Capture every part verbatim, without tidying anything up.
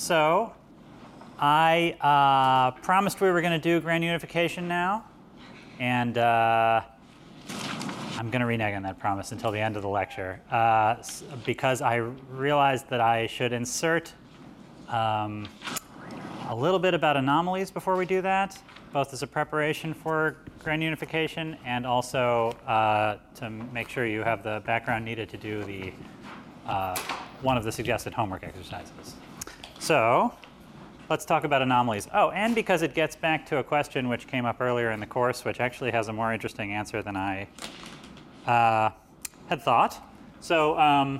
so I uh, promised we were going to do grand unification now, and uh, I'm going to renege on that promise until the end of the lecture uh, because I realized that I should insert um, a little bit about anomalies before we do that, both as a preparation for grand unification and also uh, to make sure you have the background needed to do the uh, one of the suggested homework exercises. So let's talk about anomalies. Oh, and because it gets back to a question which came up earlier in the course, which actually has a more interesting answer than I uh, had thought. So um,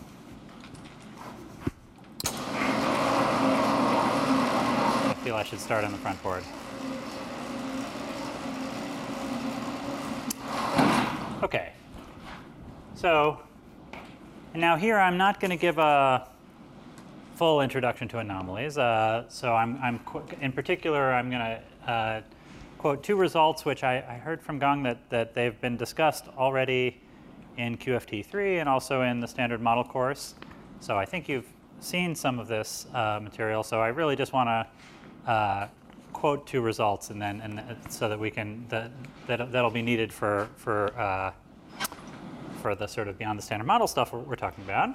I feel I should start on the front board. Okay. So and now here I'm not going to give a full introduction to anomalies. Uh, so I'm, I'm in particular, I'm going to uh, quote two results which I, I heard from Gang that, that they've been discussed already in Q F T three and also in the standard model course. So I think you've seen some of this uh, material. So I really just want to uh, quote two results and then and so that we can that, that that'll be needed for for uh, for the sort of beyond the standard model stuff we're, we're talking about.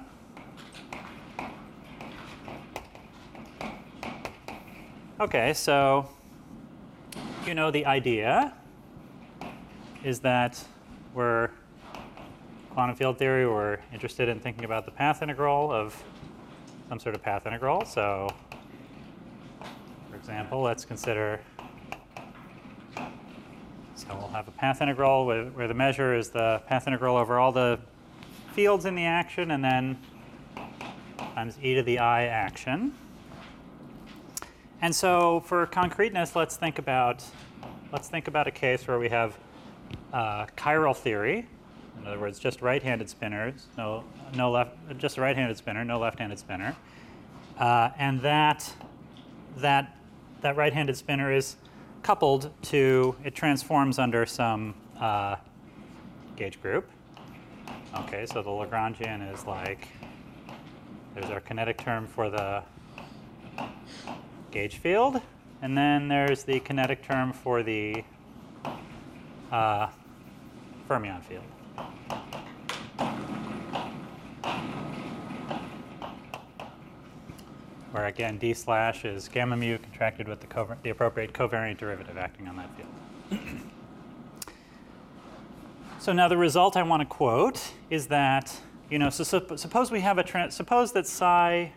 Okay, so you know the idea is that we're quantum field theory, we're interested in thinking about the path integral of some sort of path integral. So for example, let's consider, so we'll have a path integral where, where the measure is the path integral over all the fields in the action and then times e to the I action. And so for concreteness, let's think about let's think about a case where we have uh, chiral theory. In other words, just right-handed spinners, no no left, just a right-handed spinner, no left-handed spinner, uh, and that that that right-handed spinner is coupled to it transforms under some uh, gauge group. Okay, so the Lagrangian is like there's our kinetic term for the gauge field, and then there's the kinetic term for the uh, fermion field. Where again, d slash is gamma mu contracted with the, the appropriate covariant derivative acting on that field. So now the result I want to quote is that, you know, so sup suppose we have a, suppose that psi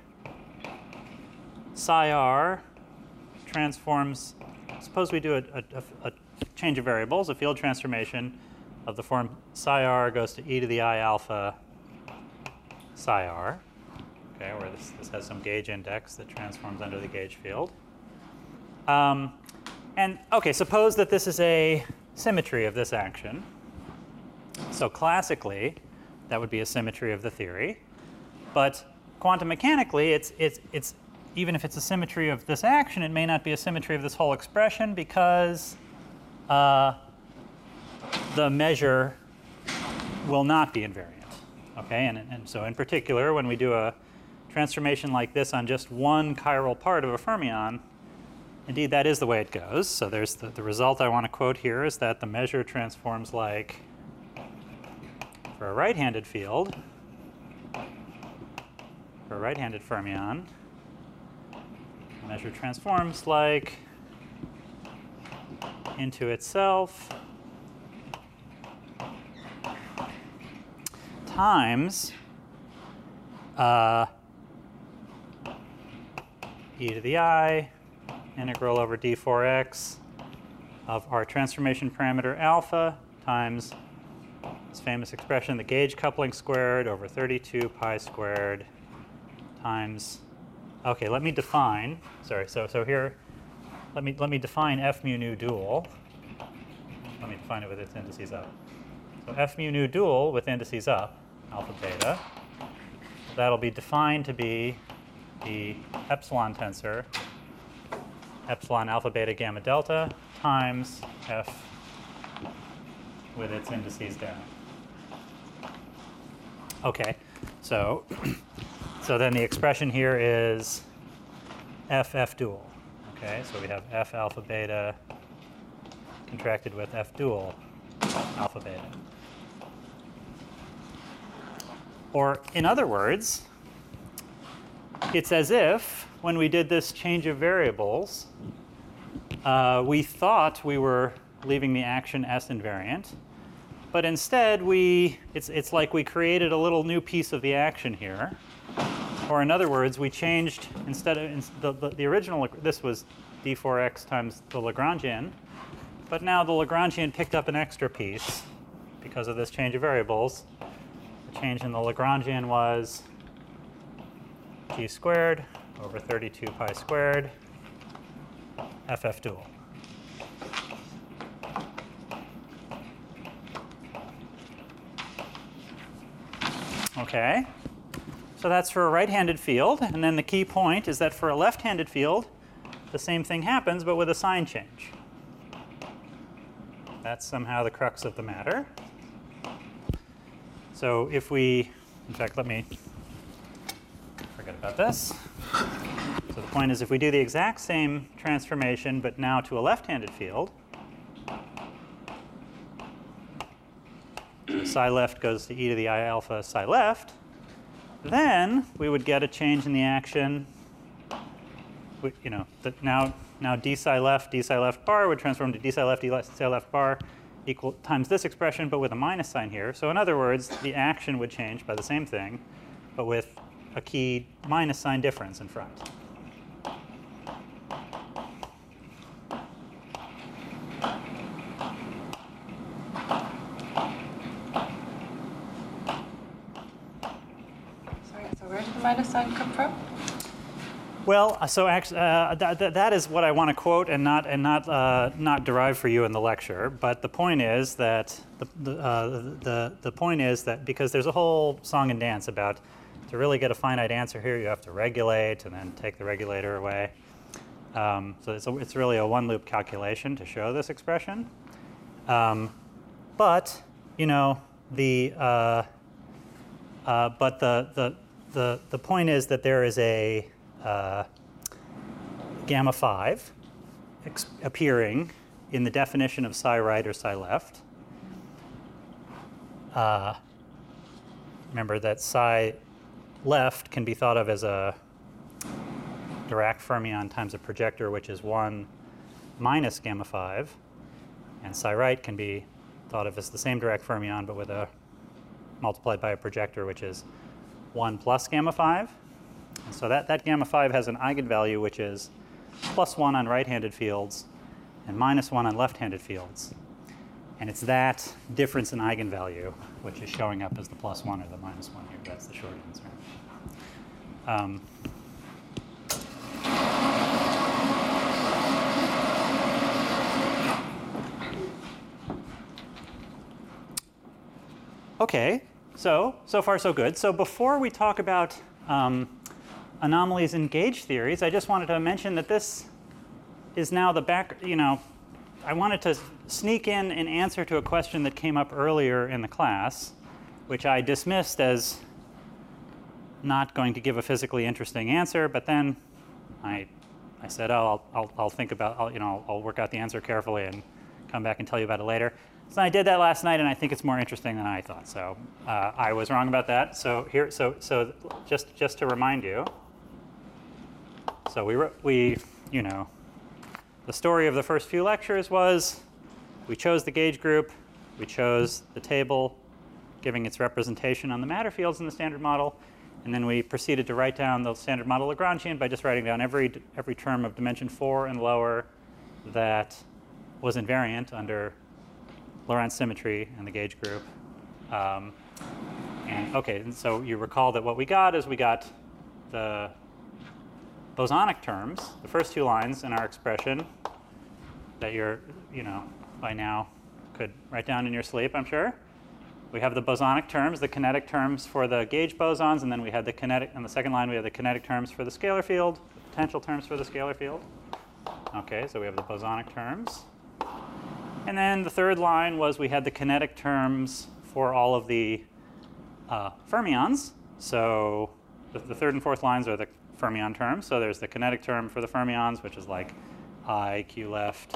psi r transforms, suppose we do a, a, a change of variables, a field transformation of the form psi r goes to e to the I alpha psi r, okay, where this, this has some gauge index that transforms under the gauge field. Um, and okay, suppose that this is a symmetry of this action. So classically, that would be a symmetry of the theory. But quantum mechanically, it's, it's, it's even if it's a symmetry of this action, it may not be a symmetry of this whole expression because uh, the measure will not be invariant. Okay, and, and so in particular, when we do a transformation like this on just one chiral part of a fermion, indeed that is the way it goes. So there's the, the result I want to quote here is that the measure transforms like, for a right-handed field, for a right-handed fermion, the measure transforms like into itself times uh, e to the I integral over d four x of our transformation parameter alpha times this famous expression, the gauge coupling squared over thirty-two pi squared times, okay, let me define, sorry, so so here, let me let me define f mu nu dual. Let me define it with its indices up. So f mu nu dual with indices up, alpha beta, that'll be defined to be the epsilon tensor, epsilon alpha beta gamma delta times f with its indices down. Okay, so so then the expression here is F F dual. Okay, so we have F alpha beta contracted with F dual alpha beta. Or in other words, it's as if when we did this change of variables, uh, we thought we were leaving the action S invariant, but instead we, it's, it's like we created a little new piece of the action here. Or in other words, we changed, instead of, in, the, the, the original, this was d four x times the Lagrangian, but now the Lagrangian picked up an extra piece because of this change of variables. The change in the Lagrangian was g squared over thirty-two pi squared F F dual. Okay, so that's for a right-handed field. And then the key point is that for a left-handed field, the same thing happens, but with a sign change. That's somehow the crux of the matter. So if we, in fact, let me forget about this. So the point is, if we do the exact same transformation, but now to a left-handed field, so psi left goes to e to the I alpha psi left, then we would get a change in the action. We, you know, that now now d psi left, d psi left bar would transform to d psi left, d psi left bar equal times this expression, but with a minus sign here. So in other words, the action would change by the same thing, but with a key minus sign difference in front. Sorry, so where did the minus sign come from? Well, so actually, uh, th th that is what I want to quote and not and not uh, not derive for you in the lecture. But the point is that the the, uh, the the point is that because there's a whole song and dance about to really get a finite answer here, you have to regulate and then take the regulator away. Um, so it's a, it's really a one loop calculation to show this expression. Um, but you know the uh, uh, but the the the the point is that there is a Uh, gamma five appearing in the definition of psi right or psi left. Uh, remember that psi left can be thought of as a Dirac fermion times a projector, which is one minus gamma five. And psi right can be thought of as the same Dirac fermion, but with a multiplied by a projector, which is one plus gamma five. And so that, that gamma five has an eigenvalue which is plus one on right-handed fields and minus one on left-handed fields. And it's that difference in eigenvalue which is showing up as the plus one or the minus one here. That's the short answer. Um, okay, so, so far so good. So before we talk about um, anomalies in gauge theories, I just wanted to mention that this is now the back, you know, I wanted to sneak in an answer to a question that came up earlier in the class, which I dismissed as not going to give a physically interesting answer, but then I, I said, oh, I'll, I'll, I'll think about, I'll, you know, I'll work out the answer carefully and come back and tell you about it later. So I did that last night, and I think it's more interesting than I thought. So uh, I was wrong about that. So here, so so just just to remind you. So we, we, you know, the story of the first few lectures was we chose the gauge group, we chose the table giving its representation on the matter fields in the standard model, and then we proceeded to write down the standard model Lagrangian by just writing down every, every term of dimension four and lower that was invariant under Lorentz symmetry and the gauge group. Um, and OK, and so you recall that what we got is we got the bosonic terms, the first two lines in our expression that you're, you know, by now could write down in your sleep, I'm sure. We have the bosonic terms, the kinetic terms for the gauge bosons, and then we had the kinetic, on the second line we have the kinetic terms for the scalar field, the potential terms for the scalar field. OK, so we have the bosonic terms. And then the third line was we had the kinetic terms for all of the uh, fermions. So the, the third and fourth lines are the fermion terms. So there's the kinetic term for the fermions, which is like I q left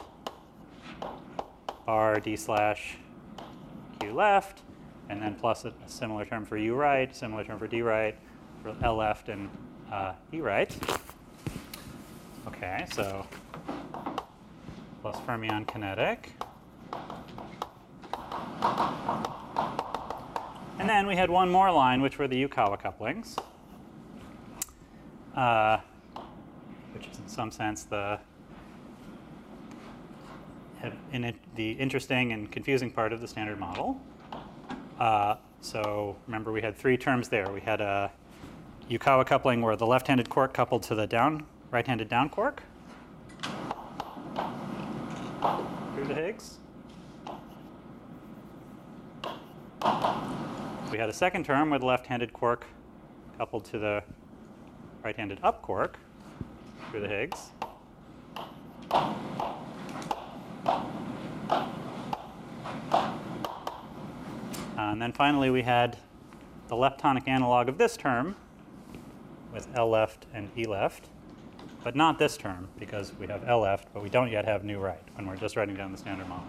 bar d slash q left, and then plus a, a similar term for u right, similar term for d right, for L left and uh, e right. Okay, so plus fermion kinetic. And then we had one more line, which were the Yukawa couplings, uh, which is in some sense the in it, the interesting and confusing part of the standard model. Uh, so remember, we had three terms there. We had a Yukawa coupling where the left-handed quark coupled to the down right-handed down quark through the Higgs. We had a second term where the left-handed quark coupled to the right-handed up quark through the Higgs. Uh, and then finally, we had the leptonic analog of this term with L left and E left, but not this term because we have L left, but we don't yet have nu right when we're just writing down the standard model.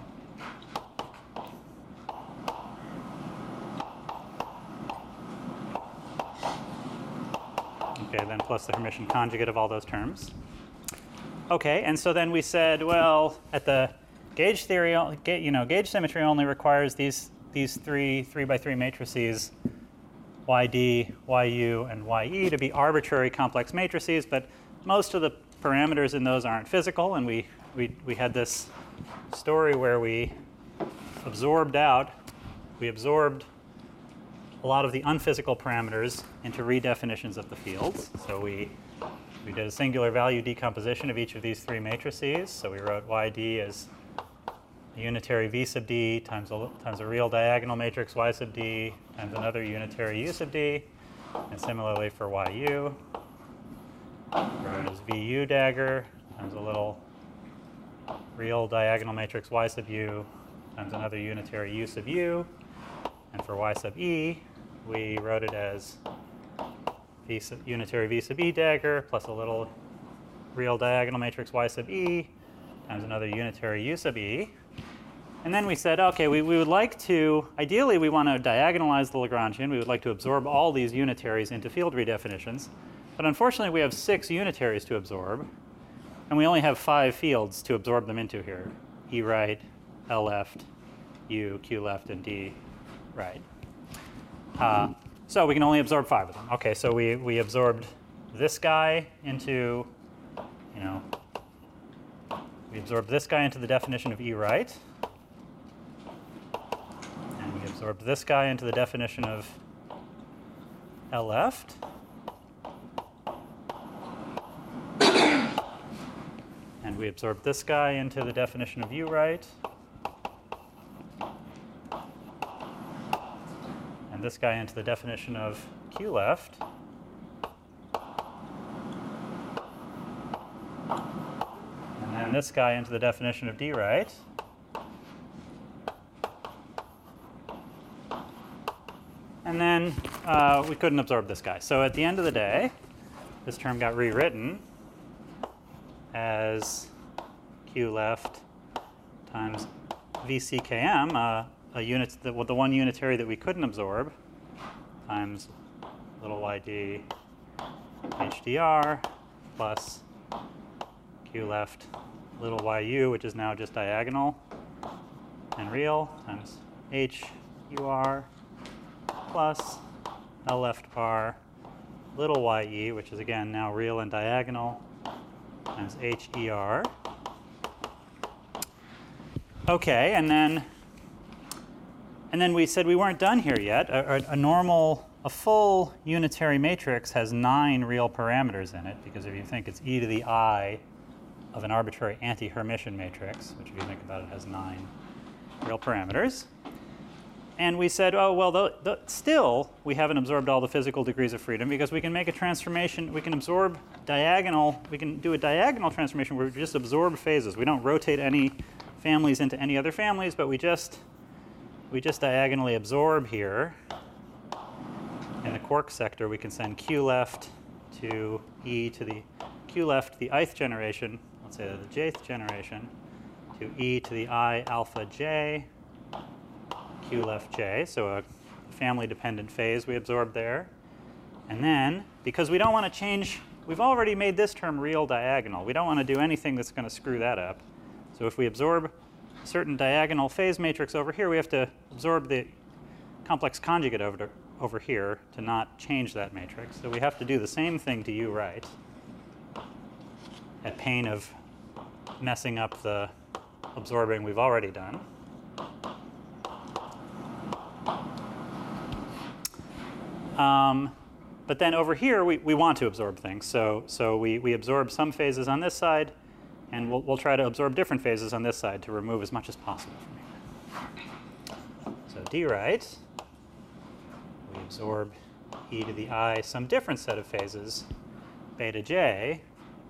Okay, then plus the Hermitian conjugate of all those terms. Okay, and so then we said, well, at the gauge theory, you know, gauge symmetry only requires these these three three by three matrices, Y D, Y U, and Y E, to be arbitrary complex matrices, but most of the parameters in those aren't physical, and we we we had this story where we absorbed out, we absorbed a lot of the unphysical parameters into redefinitions of the fields. So we we did a singular value decomposition of each of these three matrices. So we wrote Y D as a unitary V sub D times a, times a real diagonal matrix Y sub D times another unitary U sub D. And similarly for Y U, we wrote it as V U dagger times a little real diagonal matrix Y sub U times another unitary U sub U. And for Y sub E, we wrote it as V sub, unitary V sub E dagger plus a little real diagonal matrix Y sub E times another unitary U sub E. And then we said, okay, we, we would like to, ideally we want to diagonalize the Lagrangian. We would like to absorb all these unitaries into field redefinitions. But unfortunately, we have six unitaries to absorb. And we only have five fields to absorb them into here. E right, L left, U, Q left, and D right. Uh, so we can only absorb five of them. Okay, so we, we absorbed this guy into, you know, we absorbed this guy into the definition of E right. And we absorbed this guy into the definition of L left. And we absorbed this guy into the definition of U right. And this guy into the definition of Q left. And then this guy into the definition of D right. And then uh, we couldn't absorb this guy. So at the end of the day, this term got rewritten as Q left times V C K M, uh, a unit, the, well, the one unitary that we couldn't absorb, times little y d H D R plus Q left little y u, which is now just diagonal and real, times H U R plus L left bar little y e, which is again now real and diagonal, times H E R. Okay, and then and then we said we weren't done here yet. A, a, a normal, a full unitary matrix has nine real parameters in it, because if you think it's e to the I of an arbitrary anti-Hermitian matrix, which if you think about it has nine real parameters. And we said, oh, well, the, the, still, we haven't absorbed all the physical degrees of freedom, because we can make a transformation, we can absorb diagonal, we can do a diagonal transformation where we just absorb phases. We don't rotate any families into any other families, but we just, we just diagonally absorb here. In the quark sector, we can send Q left to e to the q left, the ith generation, let's say the jth generation, to e to the I alpha j, q left j, so a family-dependent phase we absorbed there. And then, because we don't want to change, we've already made this term real diagonal. We don't want to do anything that's going to screw that up. So if we absorb a certain diagonal phase matrix over here, we have to absorb the complex conjugate over, to, over here to not change that matrix. So we have to do the same thing to u right, at pain of messing up the absorbing we've already done. Um, but then over here, we, we want to absorb things. So, so we, we absorb some phases on this side, and we'll, we'll try to absorb different phases on this side to remove as much as possible from here. So d right, we absorb e to the I some different set of phases, beta j,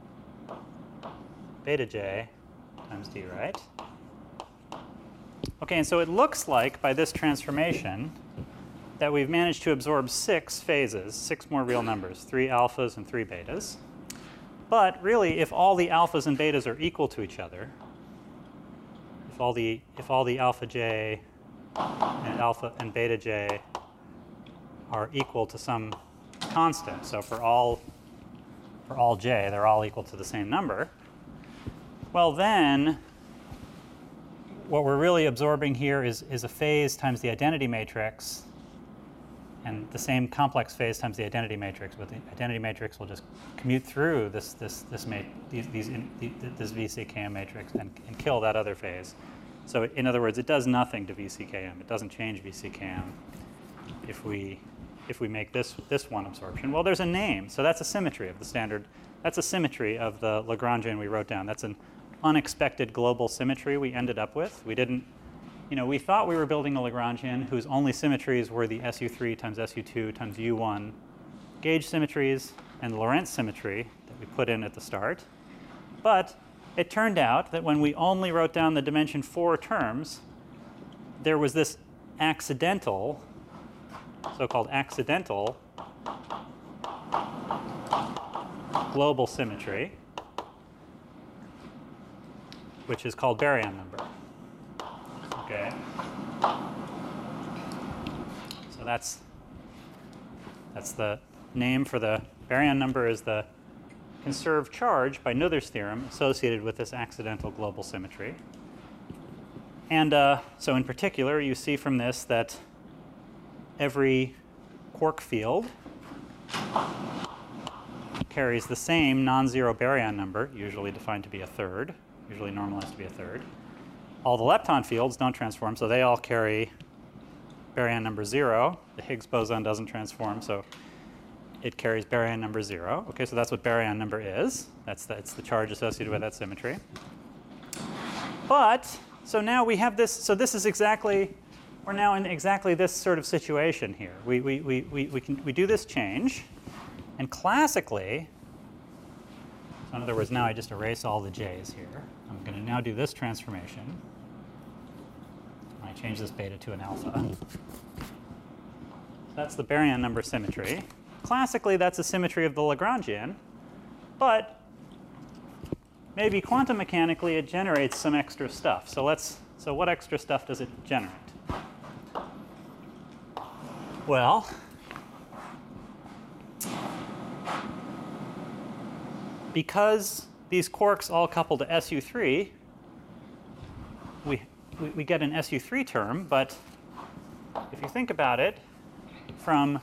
beta j times d right. OK, and so it looks like by this transformation that we've managed to absorb six phases, six more real numbers, three alphas and three betas. But really, if all the alphas and betas are equal to each other, if all the if all the alpha j and alpha and beta j are equal to some constant, so for all for all j, they're all equal to the same number, well then, what we're really absorbing here is, is a phase times the identity matrix, and the same complex phase times the identity matrix. But the identity matrix will just commute through this this this ma these, these in, the, this V C K M matrix and, and kill that other phase. So in other words, it does nothing to V C K M. It doesn't change V C K M if we if we make this this one absorption. Well, there's a name, so that's a symmetry of the standard. That's a symmetry of the Lagrangian we wrote down. That's an unexpected global symmetry we ended up with. We didn't. You know, we thought we were building a Lagrangian whose only symmetries were the S U three times S U two times U one gauge symmetries and the Lorentz symmetry that we put in at the start. But it turned out that when we only wrote down the dimension four terms, there was this accidental, so-called accidental global symmetry, which is called baryon number. Okay. So that's that's the name for the baryon number, is the conserved charge by Noether's theorem associated with this accidental global symmetry. And uh, so in particular, you see from this that every quark field carries the same non-zero baryon number, usually defined to be a third, usually normalized to be a third. All the lepton fields don't transform, so they all carry baryon number zero. The Higgs boson doesn't transform, so it carries baryon number zero. Okay, so that's what baryon number is. That's the, it's the charge associated with that symmetry. But, so now we have this, so this is exactly, we're now in exactly this sort of situation here. We, we, we, we, we, can, we do this change, and classically, so in other words, now I just erase all the j's here. I'm going to now do this transformation. I change this beta to an alpha. That's the baryon number symmetry. Classically, that's a symmetry of the Lagrangian, but maybe quantum mechanically it generates some extra stuff. So let's, so what extra stuff does it generate? Well, because these quarks all couple to S U three, we, we, we get an S U three term, but if you think about it, from,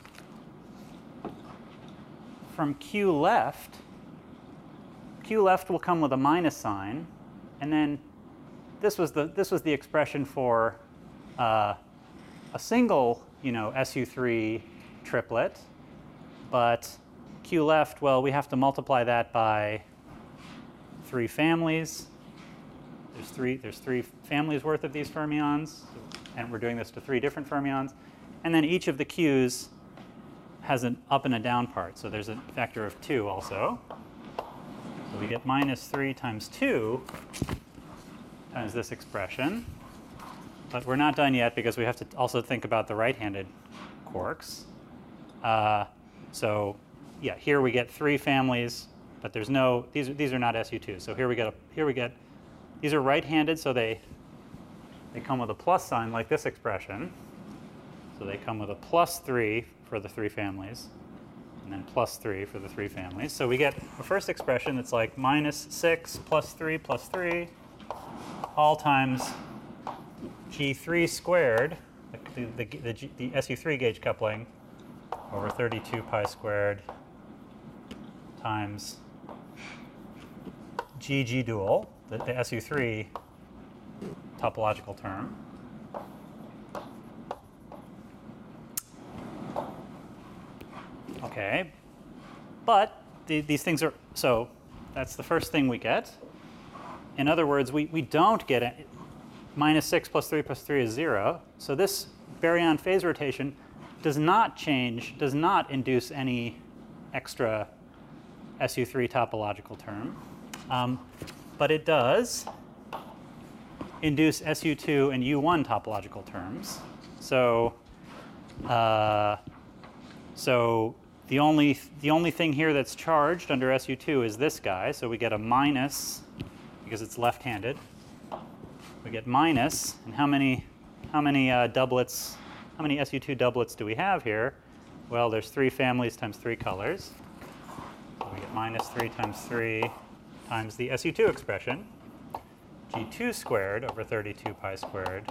from Q left, Q left will come with a minus sign, and then this was the, this was the expression for uh, a single, you know, S U three triplet, but Q left, well, we have to multiply that by three families. There's three, there's three families worth of these fermions, and we're doing this to three different fermions. And then each of the Q's has an up and a down part, so there's a factor of two also. So we get minus three times two times this expression. But we're not done yet because we have to also think about the right-handed quarks. Uh, so yeah, here we get three families, but there's no, these, these are not S U two. So here we get, a, here we get, these are right-handed, so they, they come with a plus sign like this expression. So they come with a plus three for the three families, and then plus three for the three families. So we get a first expression that's like minus six plus three plus three, all times G three squared, the, the, the, the, the S U three gauge coupling, over thirty-two pi squared times G G dual, the, the S U three topological term. Okay, but the, these things are, so that's the first thing we get. In other words, we, we don't get it. Minus six plus three plus three is zero. So this baryon phase rotation does not change, does not induce any extra S U three topological term. Um, but it does induce S U two and U one topological terms. So, uh, so the only, the only thing here that's charged under S U two is this guy. So we get a minus, because it's left-handed. We get minus, and how many, how many uh, doublets, how many S U two doublets do we have here? Well, there's three families times three colors. So we get minus three times three times the S U two expression, G two squared over thirty-two pi squared,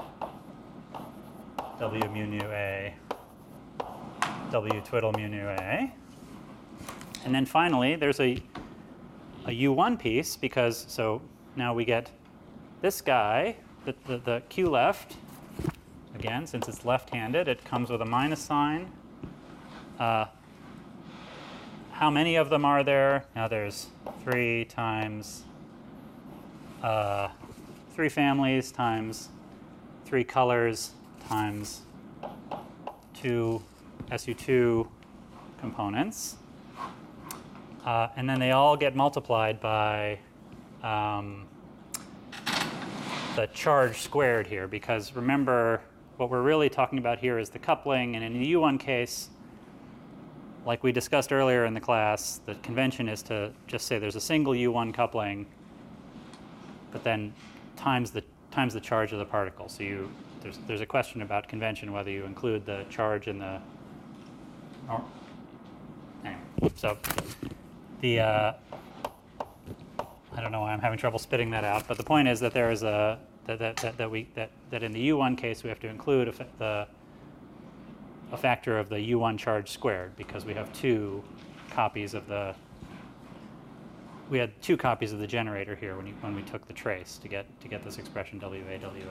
W mu nu A, W twiddle mu nu A. And then finally, there's a, a U one piece, because so now we get this guy, the, the, the Q left, again, since it's left-handed, it comes with a minus sign. Uh, how many of them are there? Now there's three times uh, three families times three colors times two S U two components. Uh, and then they all get multiplied by um, the charge squared here, because remember, what we're really talking about here is the coupling, and in the U one case, like we discussed earlier in the class, the convention is to just say there's a single U one coupling, but then times the times the charge of the particle. So you there's there's a question about convention whether you include the charge in the. Or, anyway, so the uh, I don't know why I'm having trouble spitting that out, but the point is that there is a that that that, that we that that in the U one case we have to include a, the a factor of the U one charge squared, because we have two copies of the we had two copies of the generator here when you, when we took the trace to get to get this expression W A W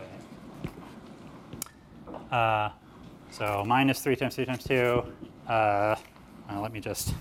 A. Uh, so minus three times three times two. Uh, uh, let me just.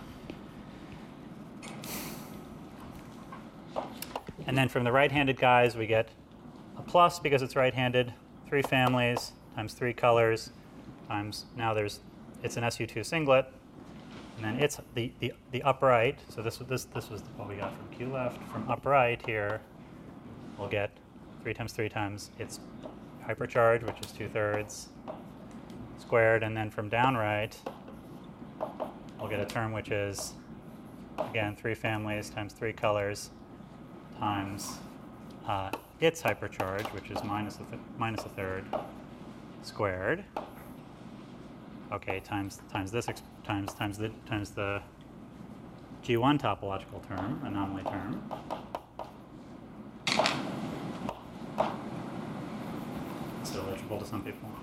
And then from the right-handed guys, we get a plus because it's right-handed, three families times three colors times, now there's, it's an S U two singlet, and then it's the, the, the upright, so this, this, this was what we got from Q left. From upright here, we'll get three times three times its hypercharge, which is two-thirds squared, and then from downright, we'll get a term which is, again, three families times three colors times uh, its hypercharge, which is minus a, th minus a third squared. Okay, times times this ex times times the times the G one topological term, anomaly term. Still legible to some people.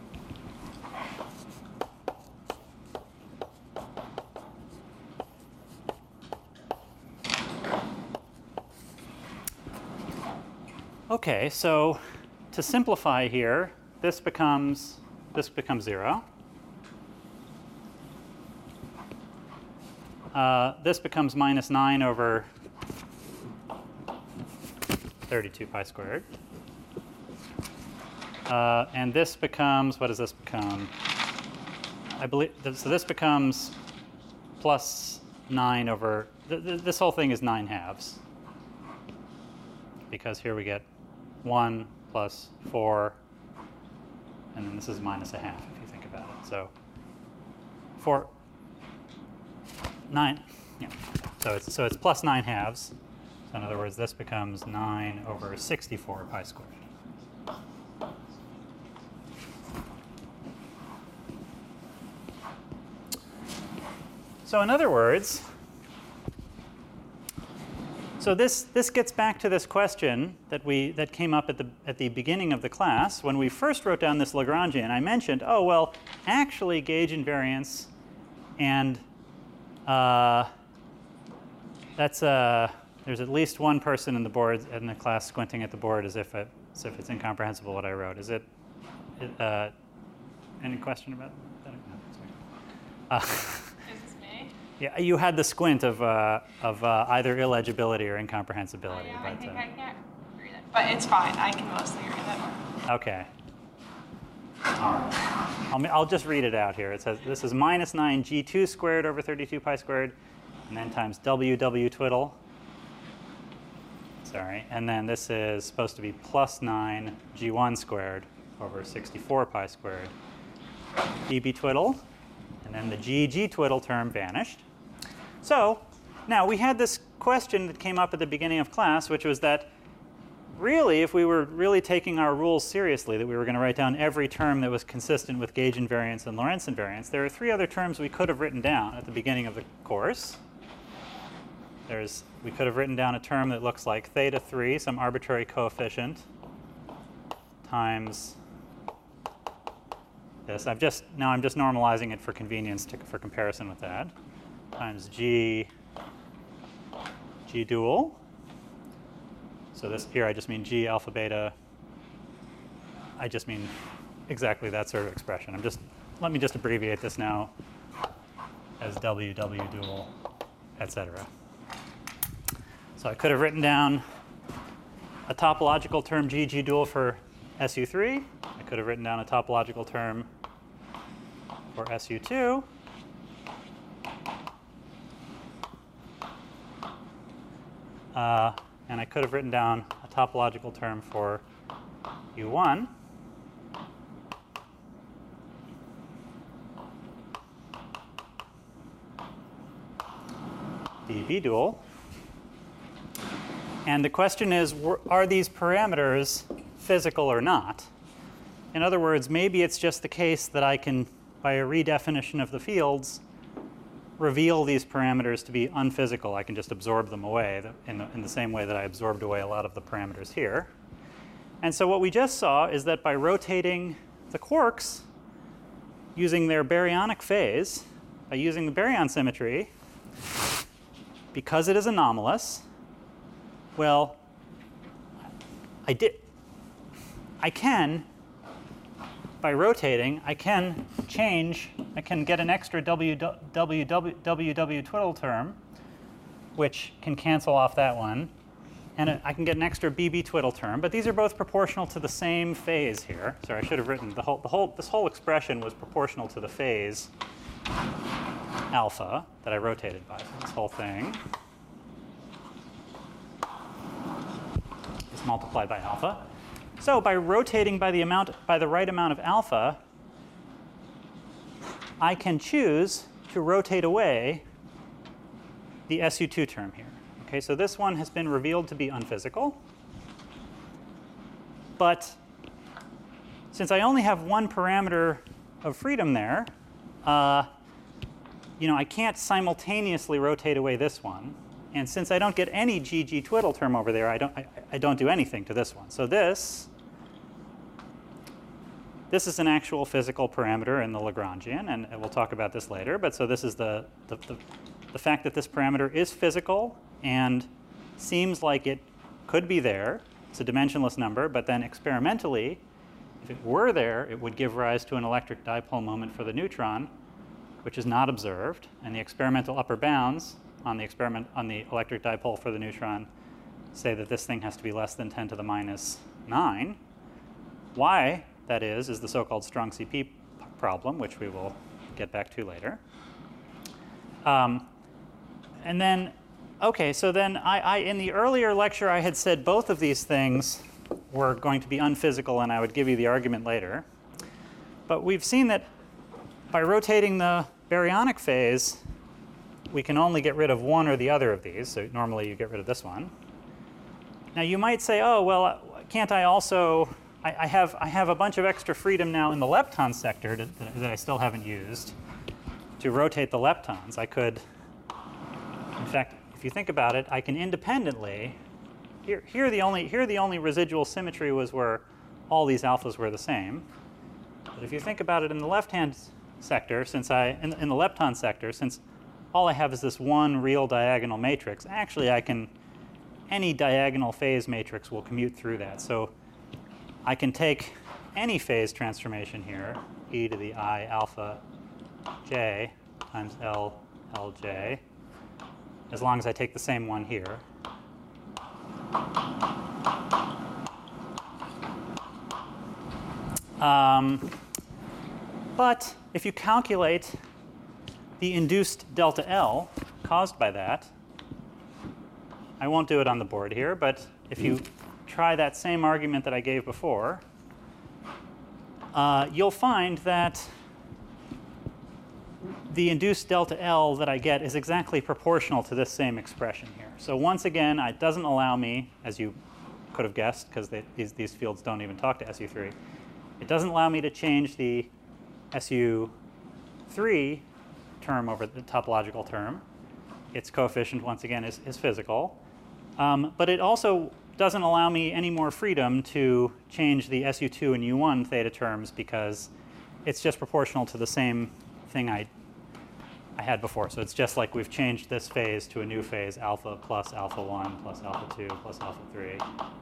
Okay, so to simplify here, this becomes this becomes zero. Uh, this becomes minus nine over thirty-two pi squared. Uh, and this becomes, what does this become? I believe, so this becomes plus nine over, th th this whole thing is nine halves. Because here we get one plus four, and then this is minus a half if you think about it. So four, nine, yeah. So it's, so it's plus nine halves. So in other words, this becomes nine over sixty-four pi squared. So in other words, so this, this gets back to this question that, we, that came up at the, at the beginning of the class. When we first wrote down this Lagrangian, I mentioned, oh, well, actually gauge invariance and uh, that's uh, there's at least one person in the board in the class squinting at the board as if, it, as if it's incomprehensible what I wrote. Is it, uh, any question about that? No, sorry. Uh, Yeah, you had the squint of, uh, of uh, either illegibility or incomprehensibility. Oh, yeah, but, I think uh, I can't read it. But it's fine. I can mostly read it. OK. All right. I'll, I'll just read it out here. It says this is minus nine g two squared over thirty-two pi squared, and then times w w twiddle. Sorry. And then this is supposed to be plus nine g one squared over sixty-four pi squared b b twiddle. And then the g g twiddle term vanished. So now we had this question that came up at the beginning of class, which was that really, if we were really taking our rules seriously, that we were going to write down every term that was consistent with gauge invariance and Lorentz invariance, there are three other terms we could have written down at the beginning of the course. There's, we could have written down a term that looks like theta three, some arbitrary coefficient, times this. I've just, now I'm just normalizing it for convenience to, for comparison with that, times g, g dual. So this here I just mean g alpha beta. I just mean exactly that sort of expression. I'm just, let me just abbreviate this now as w w dual, et cetera. So I could have written down a topological term g g dual for S U three. I could have written down a topological term for S U two. Uh, and I could have written down a topological term for U one. D B dual. And the question is, are these parameters physical or not? In other words, maybe it's just the case that I can, by a redefinition of the fields, reveal these parameters to be unphysical. I can just absorb them away in the, in the same way that I absorbed away a lot of the parameters here. And so what we just saw is that by rotating the quarks using their baryonic phase, by using the baryon symmetry, because it is anomalous, well, I did, I can, by rotating, I can change, I can get an extra W W W W twiddle term, which can cancel off that one. And I can get an extra B B twiddle term. But these are both proportional to the same phase here. Sorry, I should have written the whole, the whole, this whole expression was proportional to the phase alpha that I rotated by. So this whole thing is multiplied by alpha. So by rotating by the amount, by the right amount of alpha, I can choose to rotate away the S U two term here. Okay, so this one has been revealed to be unphysical. But since I only have one parameter of freedom there, uh, you know, I can't simultaneously rotate away this one. And since I don't get any G G twiddle term over there, I don't, I, I don't do anything to this one. So this, this is an actual physical parameter in the Lagrangian, and we'll talk about this later. But so this is the, the, the, the fact that this parameter is physical and seems like it could be there. It's a dimensionless number, but then experimentally, if it were there, it would give rise to an electric dipole moment for the neutron, which is not observed. And the experimental upper bounds on the experiment on the electric dipole for the neutron say that this thing has to be less than ten to the minus nine. Why that is, is the so-called strong C P problem, which we will get back to later. Um, and then, OK, so then I, I, in the earlier lecture, I had said both of these things were going to be unphysical, and I would give you the argument later. But we've seen that by rotating the baryonic phase, we can only get rid of one or the other of these. So normally you get rid of this one. Now you might say, oh, well, can't I also, I, I, have, I have a bunch of extra freedom now in the lepton sector to, that I still haven't used to rotate the leptons. I could, in fact, if you think about it, I can independently, here, here, the only, here the only residual symmetry was where all these alphas were the same. But if you think about it in the left-hand sector, since I, in, in the lepton sector, since all I have is this one real diagonal matrix, actually I can, any diagonal phase matrix will commute through that. So I can take any phase transformation here, e to the I alpha j times L Lj, as long as I take the same one here. Um, but if you calculate the induced delta L caused by that, I won't do it on the board here, but if you try that same argument that I gave before, uh, you'll find that the induced delta L that I get is exactly proportional to this same expression here. So once again, it doesn't allow me, as you could have guessed, because these, these fields don't even talk to S U three, it doesn't allow me to change the S U three term over the topological term. Its coefficient, once again, is, is physical. Um, but it also doesn't allow me any more freedom to change the S U two and U one theta terms because it's just proportional to the same thing I, I had before. So it's just like we've changed this phase to a new phase, alpha plus alpha one plus alpha two plus alpha three.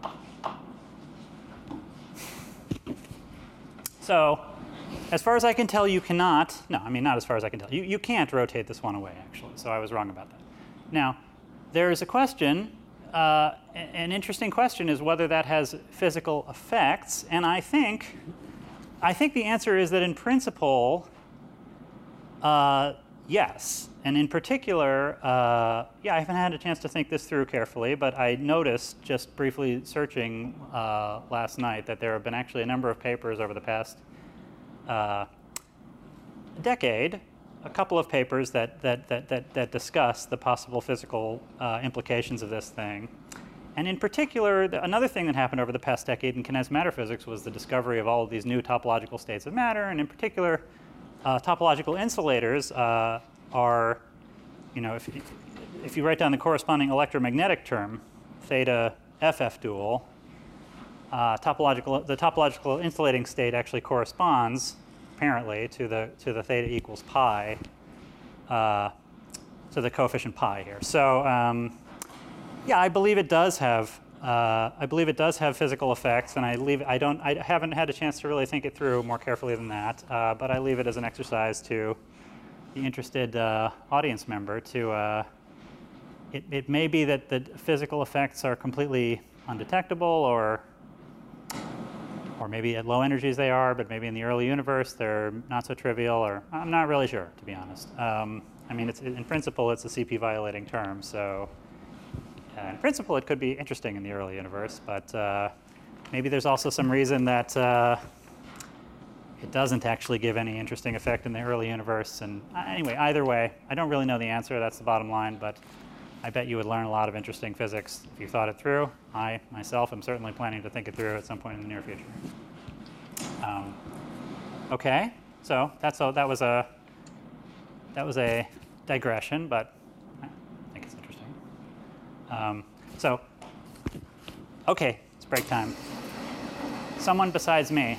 So as far as I can tell, you cannot, no, I mean, not as far as I can tell. You, you can't rotate this one away, actually. So I was wrong about that. Now, there is a question. Uh, an interesting question is whether that has physical effects. And I think, I think the answer is that in principle, uh, yes. And in particular, uh, yeah, I haven't had a chance to think this through carefully, but I noticed just briefly searching uh, last night that there have been actually a number of papers over the past uh, decade, a couple of papers that, that, that, that, that discuss the possible physical uh, implications of this thing. And in particular, the, another thing that happened over the past decade in condensed matter physics was the discovery of all of these new topological states of matter. And in particular, uh, topological insulators uh, are, you know, if, if you write down the corresponding electromagnetic term, theta F F dual, uh, topological, the topological insulating state actually corresponds apparently to the to the theta equals pi, uh, to the coefficient pi here. So um, yeah, I believe it does have uh, I believe it does have physical effects, and I leave I don't I haven't had a chance to really think it through more carefully than that. Uh, but I leave it as an exercise to the interested uh, audience member. To uh, it it may be that the physical effects are completely undetectable, or Or maybe at low energies they are, but maybe in the early universe they're not so trivial, or I'm not really sure, to be honest. Um, I mean, it's, in principle, it's a C P violating term, so uh, in principle it could be interesting in the early universe, but uh, maybe there's also some reason that uh, it doesn't actually give any interesting effect in the early universe. And uh, anyway, either way, I don't really know the answer, that's the bottom line, but I bet you would learn a lot of interesting physics if you thought it through. I, myself, am certainly planning to think it through at some point in the near future. Um, okay, so that's a, that was a that was a digression, but I think it's interesting. Um, so, okay, it's break time. Someone besides me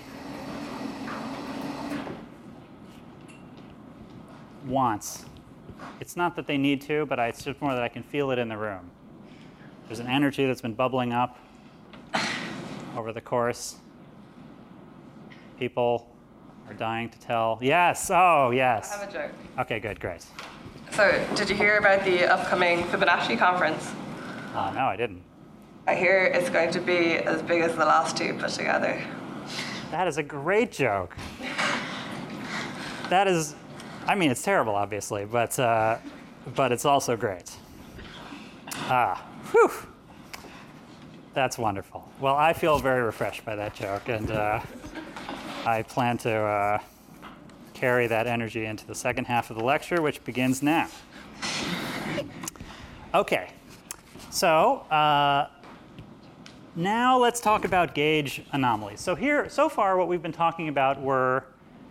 wants. It's not that they need to, but I, it's just more that I can feel it in the room. There's an energy that's been bubbling up over the course. People are dying to tell. Yes, oh, yes. I have a joke. Okay, good, great. So, did you hear about the upcoming Fibonacci conference? Uh, no, I didn't. I hear it's going to be as big as the last two put together. That is a great joke. That is, I mean, it's terrible, obviously, but, uh, but it's also great. Ah, whew. That's wonderful. Well, I feel very refreshed by that joke, and uh, I plan to uh, carry that energy into the second half of the lecture, which begins now. Okay, so uh, now let's talk about gauge anomalies. So here, so far, what we've been talking about were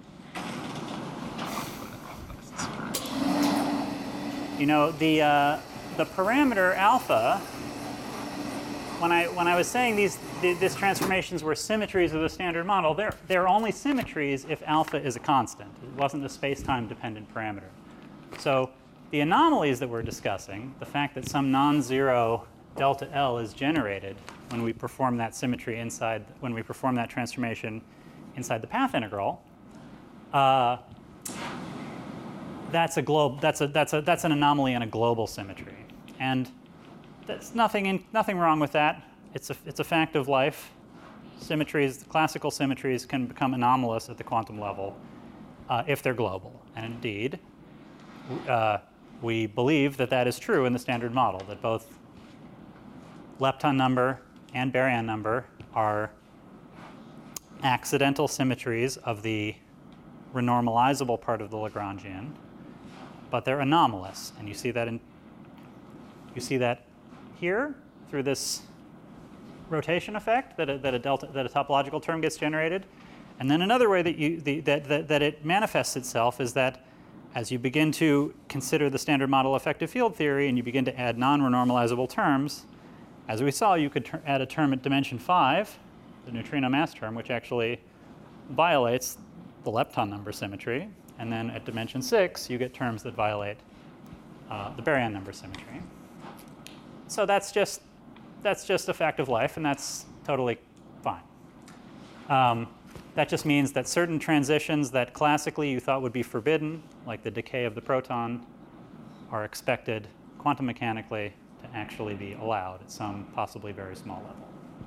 you know the uh, the parameter alpha. When I when I was saying these th this transformations were symmetries of the standard model, they're they're only symmetries if alpha is a constant. It wasn't a space-time dependent parameter. So the anomalies that we're discussing, the fact that some non-zero delta L is generated when we perform that symmetry inside, when we perform that transformation inside the path integral, uh, that's a globe. That's a that's a that's an anomaly in a global symmetry, and there's nothing in, nothing wrong with that. It's a it's a fact of life. Symmetries, classical symmetries, can become anomalous at the quantum level uh, if they're global, and indeed. Uh, we believe that that is true in the standard model, that both lepton number and baryon number are accidental symmetries of the renormalizable part of the Lagrangian, but they're anomalous. And you see that in you see that here through this rotation effect that a, that a delta that a topological term gets generated. And then another way that you the, that, that that it manifests itself is that as you begin to consider the standard model effective field theory and you begin to add non-renormalizable terms, as we saw, you could add a term at dimension five, the neutrino mass term, which actually violates the lepton number symmetry. And then at dimension six, you get terms that violate uh, the baryon number symmetry. So that's just, that's just a fact of life, and that's totally fine. Um, That just means that certain transitions that classically you thought would be forbidden, like the decay of the proton, are expected quantum mechanically to actually be allowed at some possibly very small level.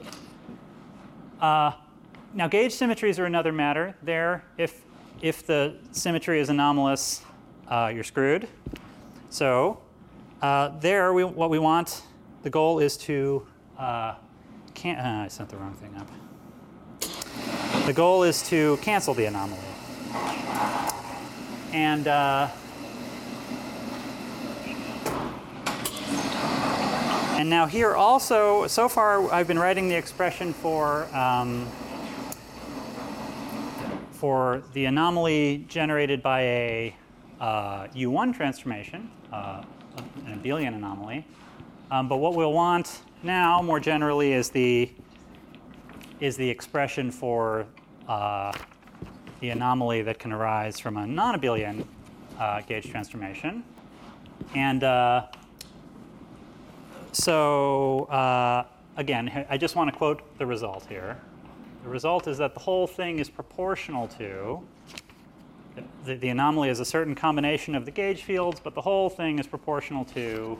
Uh, now, gauge symmetries are another matter. There, if, if the symmetry is anomalous, uh, you're screwed. So uh, there, we, what we want, the goal is to, uh, can't, uh, I sent the wrong thing up. The goal is to cancel the anomaly. And uh, and now here also, so far I've been writing the expression for um, for the anomaly generated by a uh, U one transformation, uh, an abelian anomaly. Um, but what we'll want now, more generally, is the is the expression for uh, the anomaly that can arise from a non-abelian uh, gauge transformation. And uh, so, uh, again, I just want to quote the result here. The result is that the whole thing is proportional to, the, the anomaly is a certain combination of the gauge fields, but the whole thing is proportional to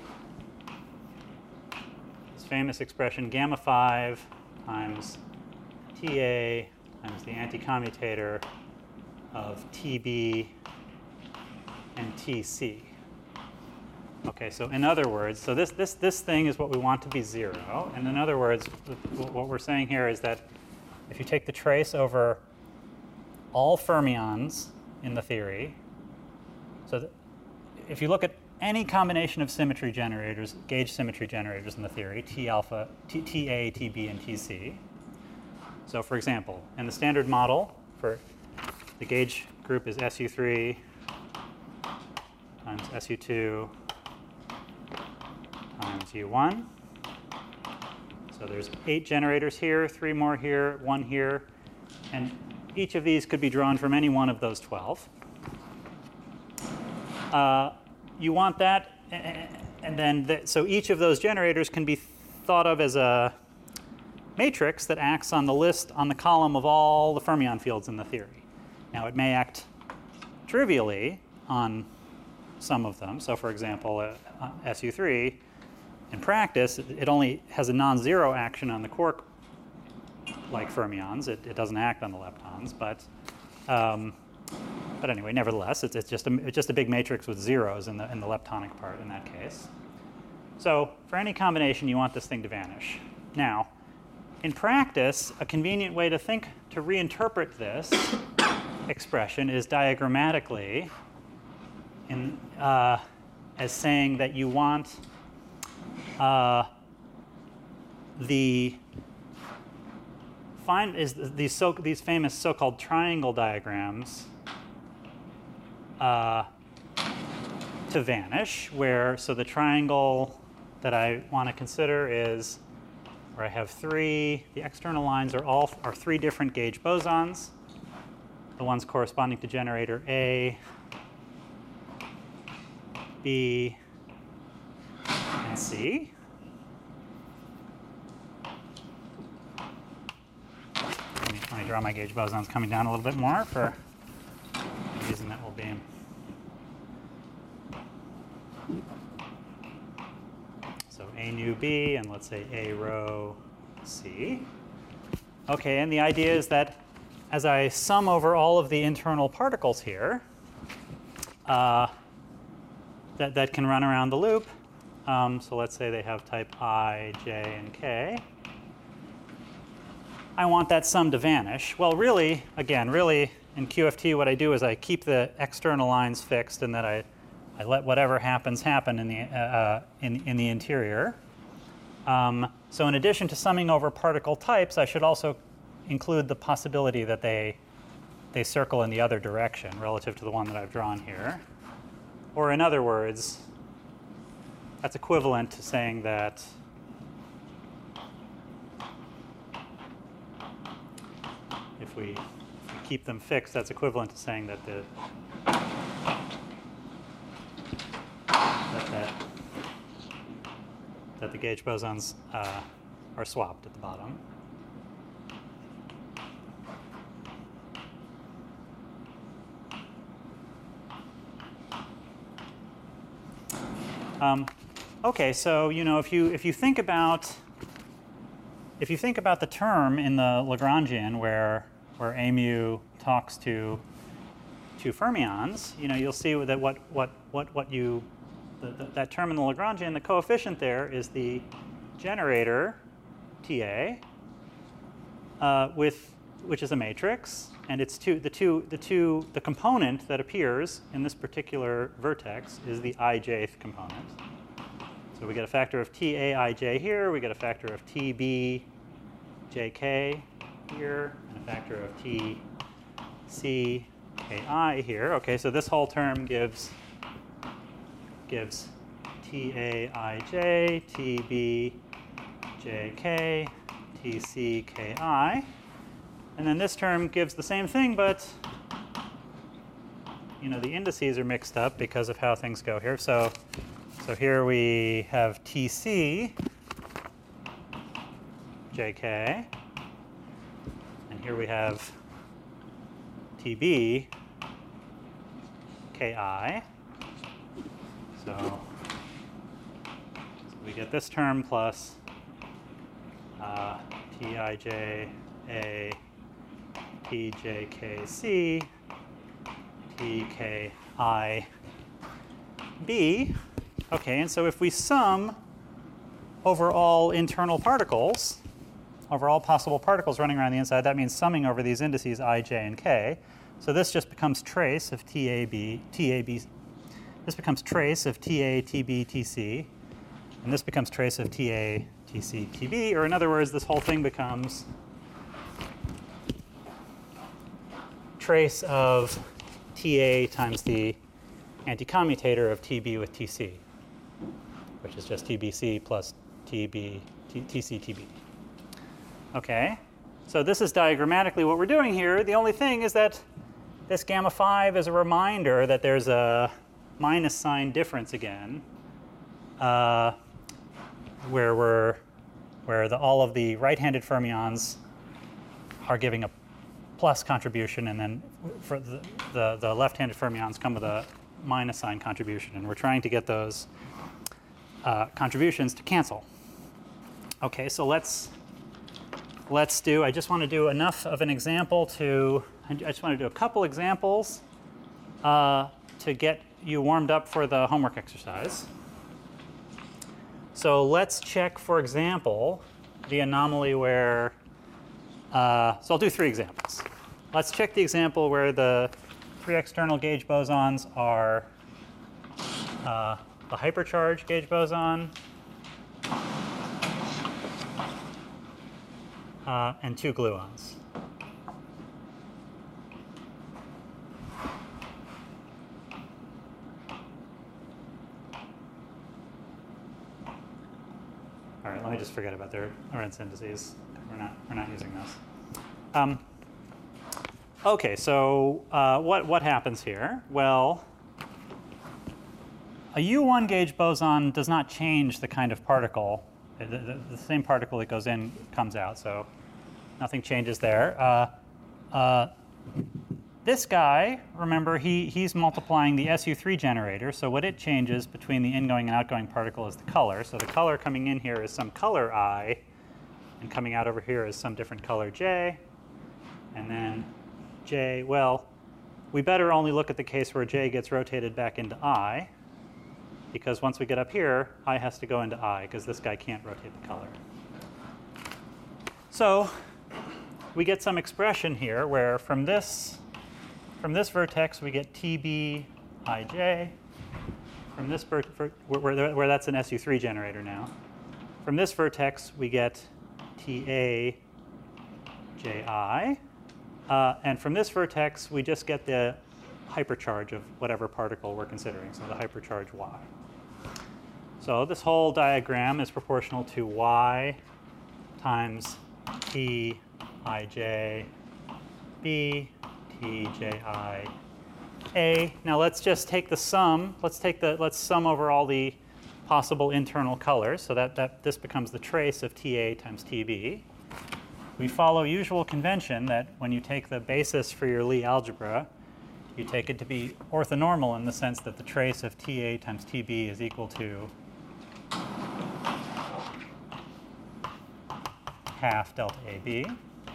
this famous expression, gamma five times T A times the anti-commutator of T B and T C. Okay, so in other words, so this, this, this thing is what we want to be zero. And in other words, what we're saying here is that if you take the trace over all fermions in the theory, so that if you look at any combination of symmetry generators, gauge symmetry generators in the theory, T alpha, T, TA, T B, and T C. So for example, in the standard model for the gauge group is S U three times S U two times U one. So there's eight generators here, three more here, one here. And each of these could be drawn from any one of those twelve. Uh, you want that, and then, the, so each of those generators can be thought of as a matrix that acts on the list on the column of all the fermion fields in the theory. Now, it may act trivially on some of them. So for example, uh, S U three, in practice, it, it only has a non-zero action on the quark-like fermions. It, it doesn't act on the leptons. But, um, but anyway, nevertheless, it's, it's, just a, it's just a big matrix with zeros in the, in the leptonic part in that case. So for any combination, you want this thing to vanish. Now, in practice, a convenient way to think, to reinterpret this expression is diagrammatically in, uh, as saying that you want, uh, the find is these so these famous so-called triangle diagrams uh, to vanish, where so the triangle that I want to consider is where I have three, the external lines are all are three different gauge bosons, the ones corresponding to generator A, B, and C. Let me, let me draw my gauge bosons coming down a little bit more for the reason that will be. So A nu B, and let's say A rho C. Okay, and the idea is that as I sum over all of the internal particles here, uh, that, that can run around the loop. Um, so let's say they have type I, J, and K. I want that sum to vanish. Well, really, again, really, in Q F T, what I do is I keep the external lines fixed, and then I, I let whatever happens happen in the, uh, in, in the interior. Um, so in addition to summing over particle types, I should also include the possibility that they, they circle in the other direction relative to the one that I've drawn here. Or in other words, that's equivalent to saying that if we, if we keep them fixed, that's equivalent to saying that the that, that, that the gauge bosons uh, are swapped at the bottom. Um, okay, so you know if you if you think about if you think about the term in the Lagrangian where where A mu talks to two fermions, you know you'll see that what what what what you the, the, that term in the Lagrangian, the coefficient there is the generator T A uh, with which is a matrix, and it's two the two the two the component that appears in this particular vertex is the ijth component. So we get a factor of T A ij here, we get a factor of T B J K here, and a factor of T C K I here. Okay, so this whole term gives gives T A ij, T B J K, T C K I. And then this term gives the same thing, but you know the indices are mixed up because of how things go here. So, so here we have T C J K, and here we have T B K I. So, so we get this term plus uh, T ij A, T J K C, T K I B. Okay, and so if we sum over all internal particles, over all possible particles running around the inside, that means summing over these indices I, J, and K. So this just becomes trace of T A B, T A B. This becomes trace of T A, T B, T C. And this becomes trace of T A, T C, T B. Or in other words, this whole thing becomes trace of T A times the anticommutator of T B with T C, which is just T B C plus T B, T, T C, T B. Okay, so this is diagrammatically what we're doing here. The only thing is that this gamma five is a reminder that there's a minus sign difference again, uh, where we're where the, all of the right-handed fermions are giving a plus contribution, and then for the, the, the left-handed fermions come with a minus sign contribution, and we're trying to get those uh, contributions to cancel. Okay, so let's let's do, I just want to do enough of an example to, I just want to do a couple examples uh, to get you warmed up for the homework exercise. So let's check, for example, the anomaly where, uh, so I'll do three examples. Let's check the example where the three external gauge bosons are uh, the hypercharged gauge boson, uh, and two gluons. All right, let me just forget about their Lorentz indices. We're not, we're not using this. Um, okay, so uh, what, what happens here? Well, a U one gauge boson does not change the kind of particle. The, the, the same particle that goes in comes out, so nothing changes there. Uh, uh, this guy, remember, he, he's multiplying the S U three generator, so what it changes between the ingoing and outgoing particle is the color. So the color coming in here is some color I, and coming out over here is some different color J. And then J, well, we better only look at the case where J gets rotated back into I, because once we get up here, I has to go into I, because this guy can't rotate the color. So we get some expression here where from this, from this vertex we get T B ij. From this ver ver where, where that's an S U three generator now. From this vertex we get T A J I. Uh, and from this vertex we just get the hypercharge of whatever particle we're considering, so the hypercharge y. So this whole diagram is proportional to y times T ij b T j I a. Now let's just take the sum. Let's take the let's sum over all the possible internal colors, so that, that this becomes the trace of T A times T B. We follow usual convention that when you take the basis for your Lie algebra, you take it to be orthonormal in the sense that the trace of T A times T B is equal to half delta A B.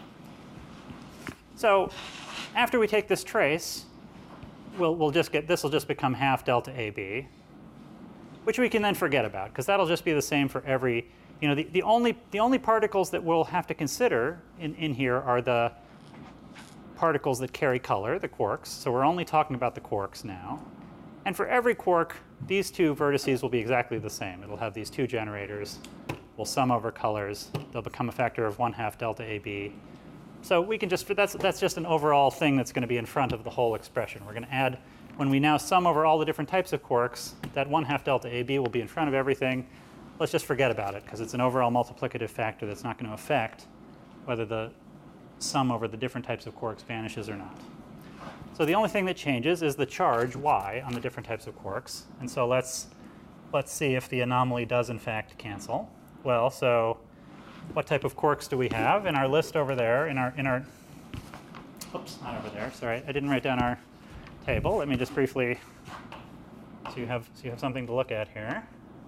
So after we take this trace, we'll, we'll just get, this will just become half delta A B, which we can then forget about, because that'll just be the same for every, you know, the, the, only, the only particles that we'll have to consider in, in here are the particles that carry color, the quarks. So we're only talking about the quarks now. And for every quark, these two vertices will be exactly the same. It'll have these two generators. We'll sum over colors. They'll become a factor of one half delta A B. So we can just, that's, that's just an overall thing that's going to be in front of the whole expression. We're going to add, when we now sum over all the different types of quarks, that one half delta A B will be in front of everything. Let's just forget about it, because it's an overall multiplicative factor that's not going to affect whether the sum over the different types of quarks vanishes or not. So the only thing that changes is the charge y on the different types of quarks. And so let's, let's see if the anomaly does in fact cancel. Well, so what type of quarks do we have in our list over there? In our, in our, oops, not over there. Sorry, I didn't write down our table. Let me just briefly, so you have, so you have something to look at here.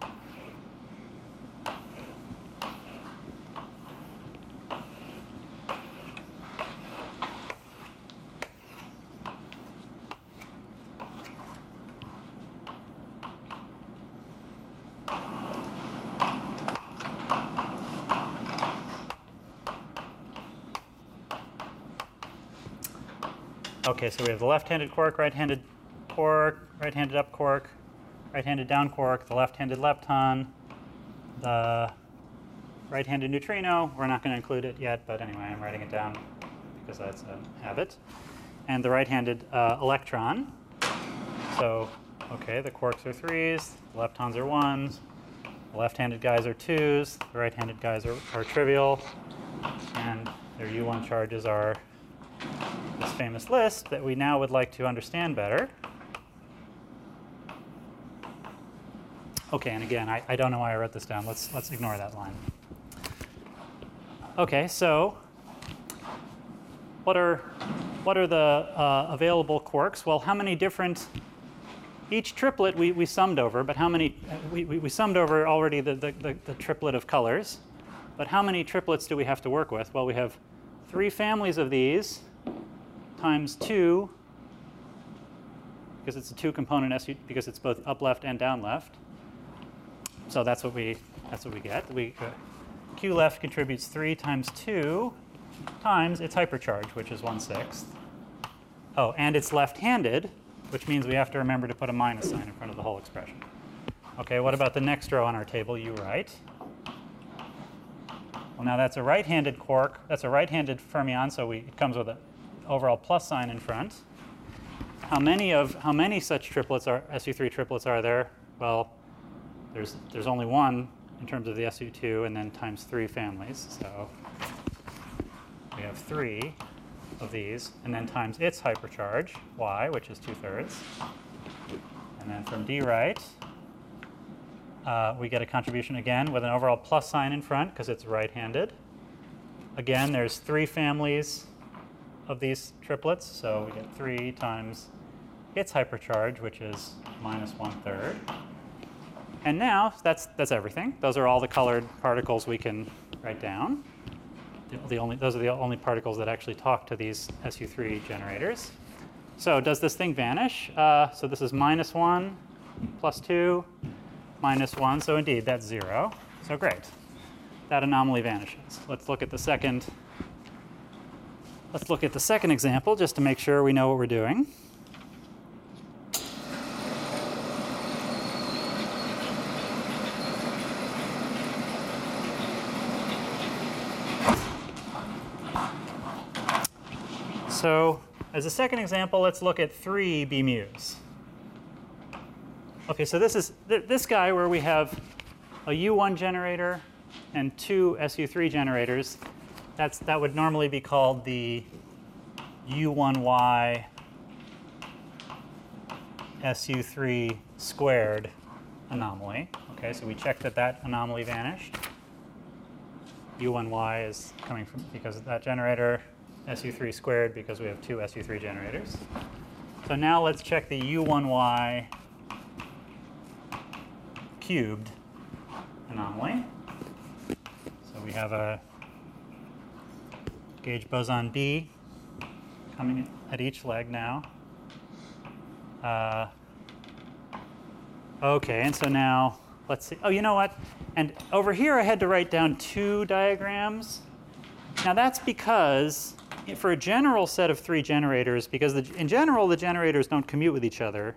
Okay, so we have the left-handed quark, right-handed quark, right-handed up quark, right-handed down quark, the left-handed lepton, the right-handed neutrino. We're not going to include it yet, but anyway, I'm writing it down because that's a habit. And the right-handed uh, electron. So, okay, the quarks are threes, the leptons are ones, the left-handed guys are twos, the right-handed guys are, are trivial, and their U one charges are this famous list that we now would like to understand better. Okay, and again, I, I don't know why I wrote this down. Let's, let's ignore that line. Okay, so what are, what are the uh, available quarks? Well, how many different, each triplet we, we summed over, but how many, we, we, we summed over already the, the, the, the triplet of colors, but how many triplets do we have to work with? Well, we have three families of these times two, because it's a two-component S U, because it's both up left and down left. So that's what we that's what we get. We uh, Q left contributes three times two times its hypercharge, which is one sixth. Oh, and it's left-handed, which means we have to remember to put a minus sign in front of the whole expression. Okay, what about the next row on our table? U right. Well, now that's a right-handed quark. That's a right-handed fermion, so we, it comes with an overall plus sign in front. How many of how many such triplets are S U three triplets are there? Well, there's there's only one in terms of the S U two, and then times three families. So we have three of these, and then times its hypercharge, y, which is two-thirds. And then from D right, uh, we get a contribution again with an overall plus sign in front because it's right-handed. Again, there's three families of these triplets, so we get three times its hypercharge, which is minus one-third. And now that's, that's everything. Those are all the colored particles we can write down. The, the only, those are the only particles that actually talk to these S U three generators. So does this thing vanish? Uh, so this is minus one, plus two, minus one. So indeed, that's zero. So great. That anomaly vanishes. Let's look at the second. Let's look at the second example just to make sure we know what we're doing. So as a second example, let's look at three B mus. OK, so this is th this guy where we have a U one generator and two S U three generators. That's, that would normally be called the U one Y S U three squared anomaly. OK, so we checked that that anomaly vanished. U one Y is coming from because of that generator. S U three squared because we have two S U three generators. So now let's check the U one Y cubed anomaly. So we have a gauge boson B coming at each leg now. Uh, OK, and so now let's see. Oh, you know what? And over here I had to write down two diagrams. Now that's because for a general set of three generators, because the, in general the generators don't commute with each other,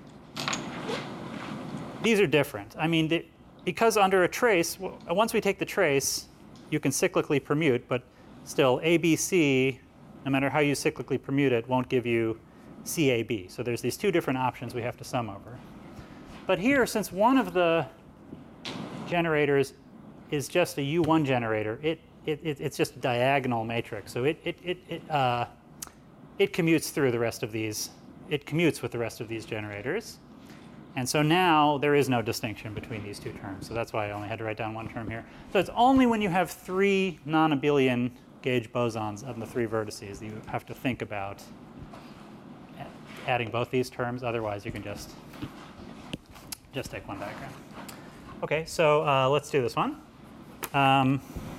these are different. I mean, the, because under a trace, once we take the trace, you can cyclically permute, but still A B C, no matter how you cyclically permute it, won't give you C A B. So there's these two different options we have to sum over. But here, since one of the generators is just a U one generator, it It, it, it's just a diagonal matrix, so it it it it, uh, it commutes through the rest of these. It commutes with the rest of these generators, and so now there is no distinction between these two terms. So that's why I only had to write down one term here. So it's only when you have three non-abelian gauge bosons of the three vertices that you have to think about adding both these terms. Otherwise, you can just just take one diagram. Okay, so uh, let's do this one. Um,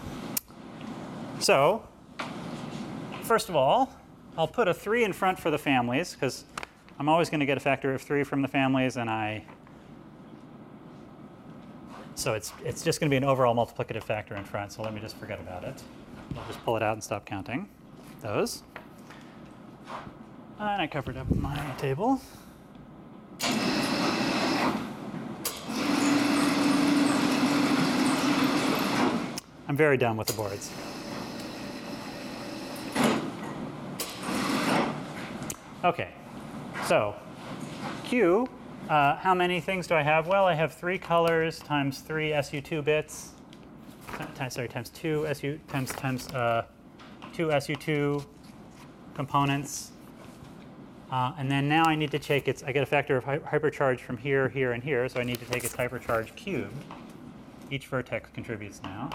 So, first of all, I'll put a three in front for the families, because I'm always going to get a factor of three from the families, and I so it's it's just going to be an overall multiplicative factor in front. So let me just forget about it. I'll just pull it out and stop counting those. And I covered up my table. I'm very done with the boards. OK, so Q, uh, how many things do I have? Well, I have three colors times three S U two bits. T sorry, times two S U times times uh, two S U two components. Uh, and then now I need to take its. I get a factor of hy hypercharge from here, here, and here. So I need to take its hypercharge cubed. Each vertex contributes now.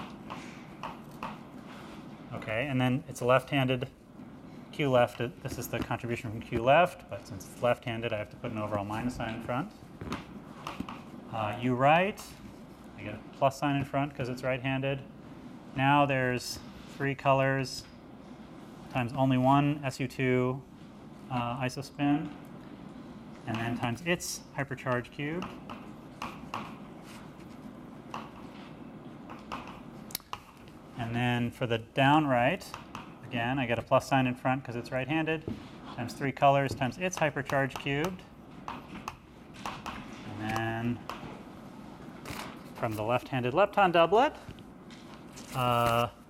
OK, and then it's a left-handed. Q left, this is the contribution from Q left, but since it's left-handed, I have to put an overall minus sign in front. Uh, U right, I get a plus sign in front because it's right-handed. Now there's three colors times only one S U two uh, isospin, and then times its hypercharge cube. And then for the down right, again, I get a plus sign in front because it's right-handed, times three colors times its hypercharge cubed. And then from the left-handed lepton doublet, uh,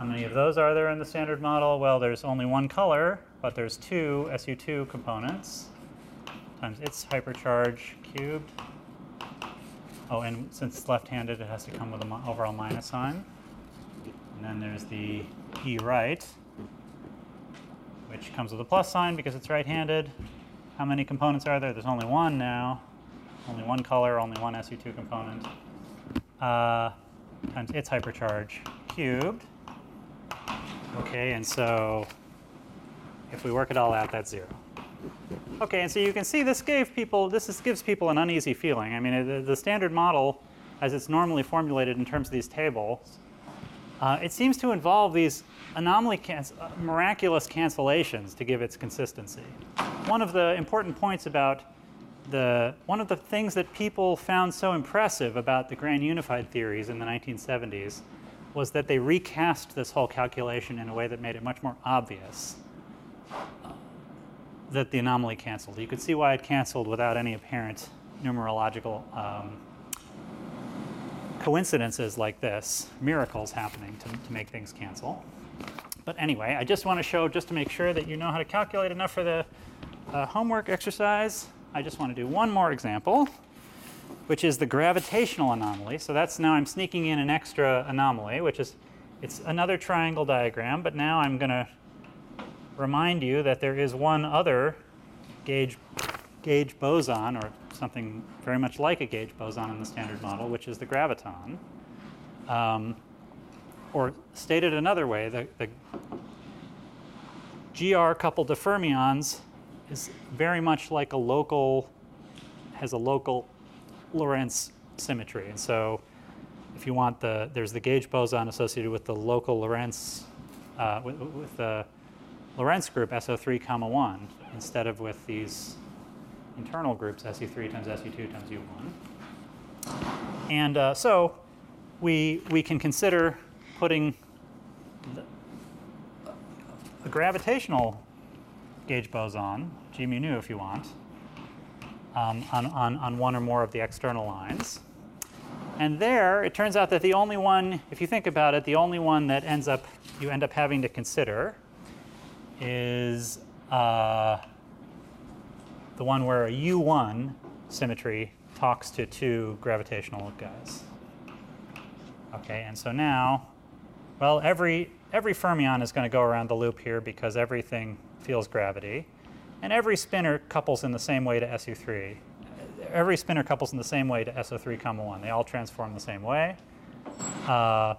How many of those are there in the standard model? Well, there's only one color, but there's two S U two components times its hypercharge cubed. Oh, and since it's left-handed, it has to come with an overall minus sign. And then there's the E right, which comes with a plus sign because it's right-handed. How many components are there? There's only one now. Only one color, only one S U two component. Uh, times its hypercharge cubed. Okay, and so if we work it all out, that's zero. Okay, and so you can see this gave people, this is, gives people an uneasy feeling. I mean, the, the standard model, as it's normally formulated in terms of these tables, uh, it seems to involve these anomaly, canc uh, miraculous cancellations to give its consistency. One of the important points about the, one of the things that people found so impressive about the grand unified theories in the nineteen seventies was that they recast this whole calculation in a way that made it much more obvious that the anomaly canceled. You could see why it canceled without any apparent numerological um, coincidences like this, miracles happening to, to make things cancel. But anyway, I just want to show, just to make sure that you know how to calculate enough for the uh, homework exercise, I just want to do one more example, which is the gravitational anomaly. So that's now I'm sneaking in an extra anomaly, which is, it's another triangle diagram, but now I'm going to remind you that there is one other gauge, gauge boson, or something very much like a gauge boson in the standard model, which is the graviton. Um, or stated another way, the, the G R coupled to fermions is very much like a local, has a local Lorentz symmetry. And so if you want the, there's the gauge boson associated with the local Lorentz, uh, with, with the Lorentz group S O three comma one, instead of with these internal groups S U three times S U two times U one. And uh, so we, we can consider putting the, a gravitational gauge boson, G mu nu if you want, um, on, on, on one or more of the external lines. And there, it turns out that the only one, if you think about it, the only one that ends up, you end up having to consider is uh, the one where a U one symmetry talks to two gravitational guys. Okay, and so now, well, every, every fermion is going to go around the loop here because everything feels gravity. And every spinor couples in the same way to S U three. Every spinor couples in the same way to S O three comma one. They all transform the same way, uh,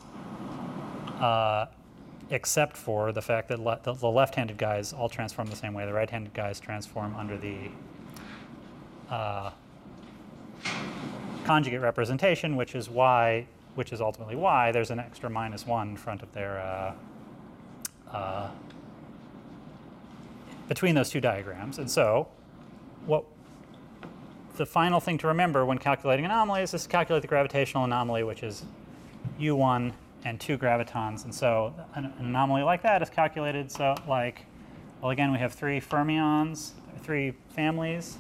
uh, except for the fact that le the, the left-handed guys all transform the same way. The right-handed guys transform under the uh, conjugate representation, which is why, which is ultimately why there's an extra minus one in front of their uh, uh, between those two diagrams. And so what the final thing to remember when calculating anomalies is to calculate the gravitational anomaly, which is U one and two gravitons. And so an, an anomaly like that is calculated so like, well, again, we have three fermions, three families.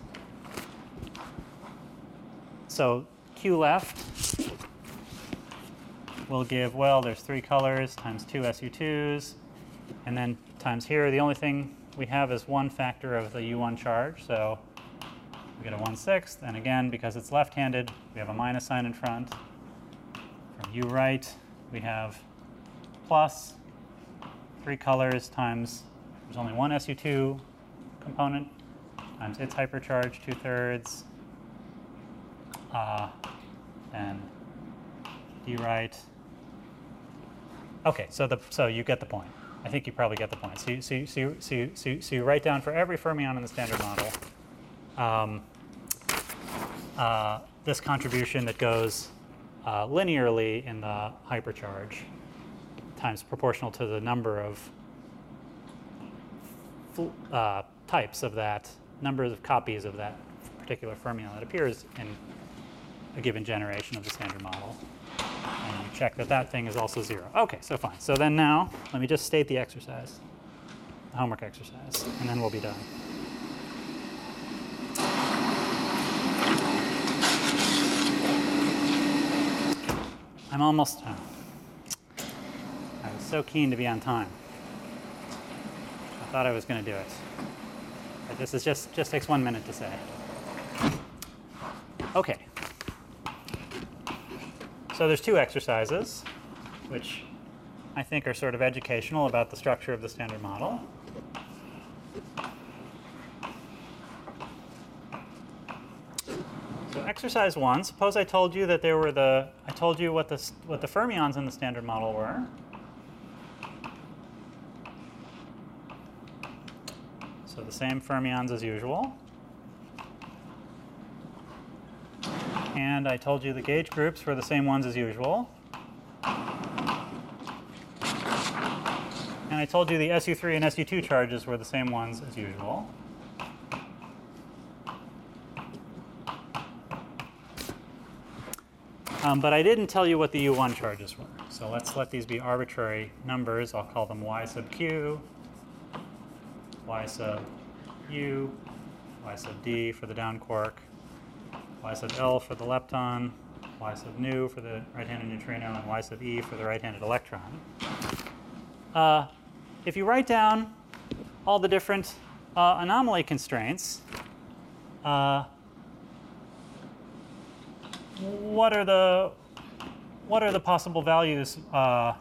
So Q left will give, well, there's three colors times two S U twos, and then times here, the only thing we have is one factor of the U one charge. So we get a one sixth, and again, because it's left-handed, we have a minus sign in front. From U right, we have plus three colors times, there's only one S U two component, times its hypercharge, two thirds, uh, and D right. Okay, so the so you get the point. I think you probably get the point. So you, so you, so you, so you, so you, so you write down for every fermion in the standard model um, uh, this contribution that goes uh, linearly in the hypercharge times proportional to the number of uh, types of that, numbers of copies of that particular fermion that appears in a given generation of the standard model. And you check that that thing is also zero. Okay, so fine. So then now, let me just state the exercise, the homework exercise, and then we'll be done. I'm almost, oh. I was so keen to be on time. I thought I was going to do it. But this is just, just takes one minute to say. OK. So there's two exercises, which I think are sort of educational about the structure of the standard model. So exercise one, suppose I told you that there were the, I told you what the, what the fermions in the standard model were. So the same fermions as usual. And I told you the gauge groups were the same ones as usual. And I told you the S U three and S U two charges were the same ones as usual. Um, but I didn't tell you what the U one charges were. So let's let these be arbitrary numbers. I'll call them y sub q, y sub u, y sub d for the down quark, y sub L for the lepton, y sub nu for the right-handed neutrino, and y sub E for the right-handed electron. Uh, if you write down all the different uh, anomaly constraints, uh, what are the what are the possible values? Uh,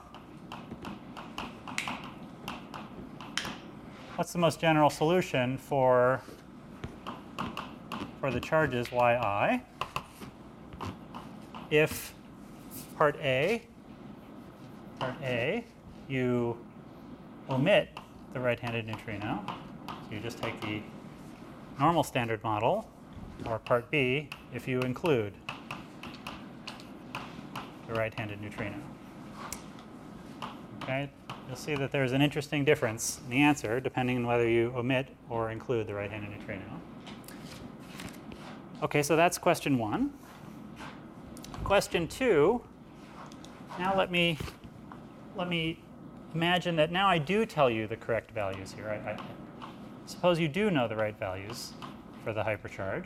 what's the most general solution for for the charges yi if part A, part A, you omit the right-handed neutrino, so you just take the normal standard model, or part B, if you include the right-handed neutrino. Okay, you'll see that there's an interesting difference in the answer depending on whether you omit or include the right-handed neutrino. Okay, so that's question one. Question two, now let me, let me imagine that now I do tell you the correct values here. I, I, suppose you do know the right values for the hypercharge.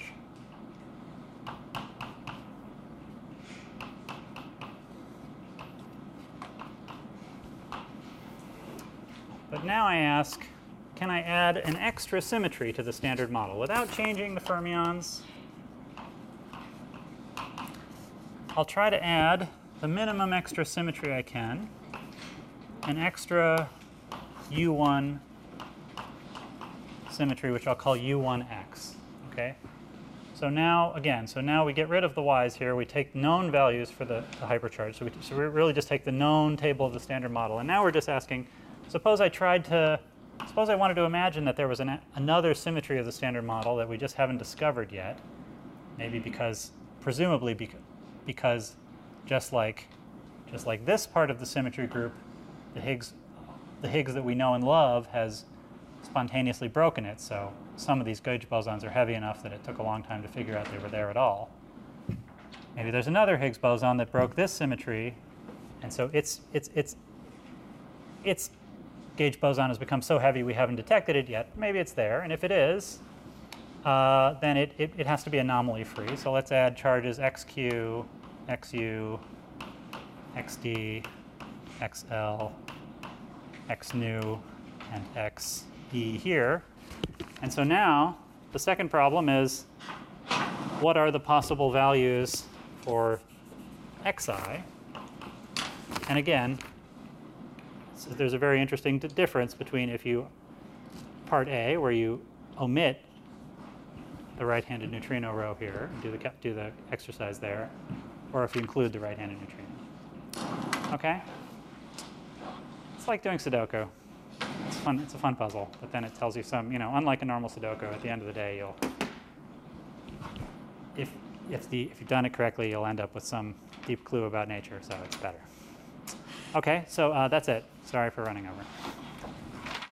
But now I ask, can I add an extra symmetry to the standard model without changing the fermions? I'll try to add the minimum extra symmetry I can, an extra U one symmetry, which I'll call U one X. Okay? So now, again, so now we get rid of the y's here. We take known values for the, the hypercharge. So we, so we really just take the known table of the standard model. And now we're just asking, suppose I tried to, suppose I wanted to imagine that there was an, another symmetry of the standard model that we just haven't discovered yet. Maybe because, presumably because, because just like, just like this part of the symmetry group, the Higgs, the Higgs that we know and love has spontaneously broken it. So some of these gauge bosons are heavy enough that it took a long time to figure out they were there at all. Maybe there's another Higgs boson that broke this symmetry, and so its its its its gauge boson has become so heavy we haven't detected it yet. Maybe it's there, and if it is, uh, then it, it it has to be anomaly free. So let's add charges xq, xu, xd, xl, xnu, and xe here. And so now the second problem is, what are the possible values for xi? And again, so there's a very interesting difference between if you, part A, where you omit the right-handed neutrino row here, and do the, do the exercise there, or if you include the right-handed neutrino. Okay? It's like doing Sudoku. It's fun. It's a fun puzzle, but then it tells you some, you know, unlike a normal Sudoku, at the end of the day, you'll, if if the if you've done it correctly, you'll end up with some deep clue about nature, so it's better. Okay, so uh, that's it. Sorry for running over.